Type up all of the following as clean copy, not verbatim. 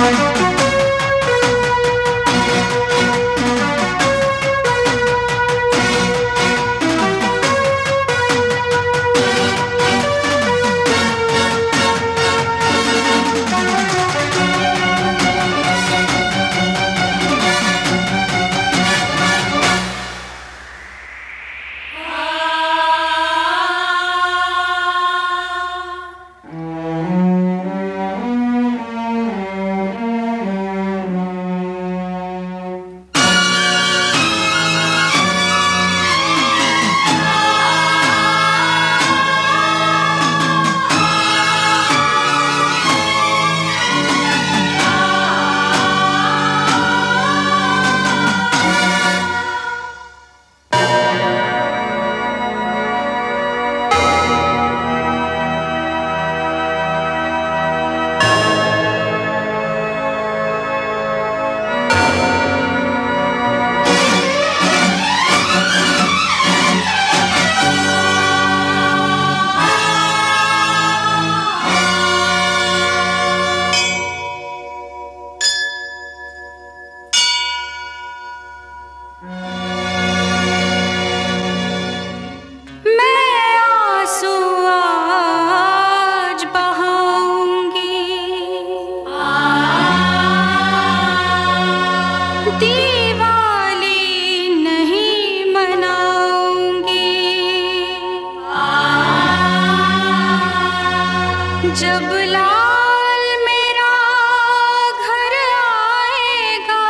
जब लाल मेरा घर आएगा,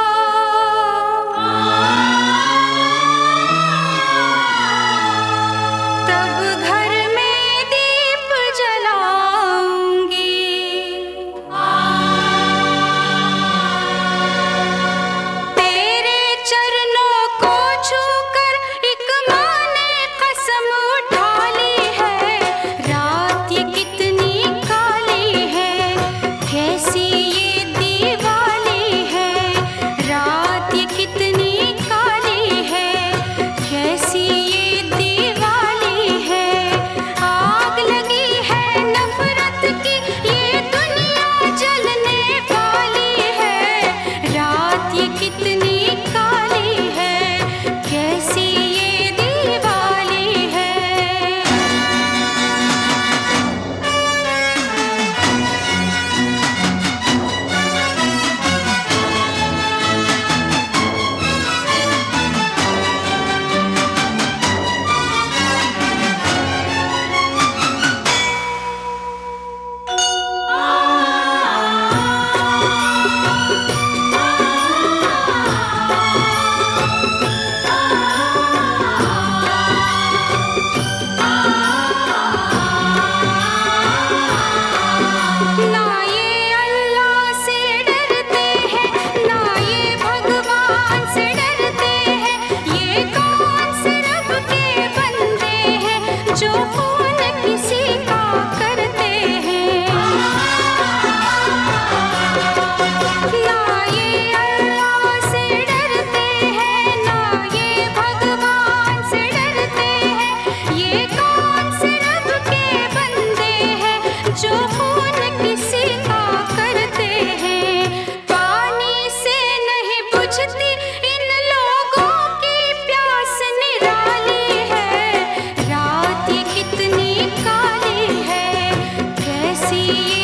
तब घर में दीप जलाऊंगी। तेरे चरणों को छूकर एक माँ ने कसम उठा ली है। रात ये कितनी काली है, कैसी ये दीवाली है। रात ये कितनी काली है, कैसी ये दीवाली है। आग लगी है नफरत की, ये दुनिया जलने वाली है। रात ये कितनी काली है, कैसी ये दीवाली है। ना ये अल्लाह से डरते हैं, ना ये भगवान से डरते हैं। ये कौन से रब के बंदे हैं जो खून किसी का करते हैं। ना ये अल्लाह से डरते हैं, ना ये भगवान से डरते हैं। ये कौन से रब के बंदे हैं जो खून किसी का करते हैं। पानी से नहीं बुझती इन लोगों की प्यास निराली है। रात ये कितनी काली है, कैसी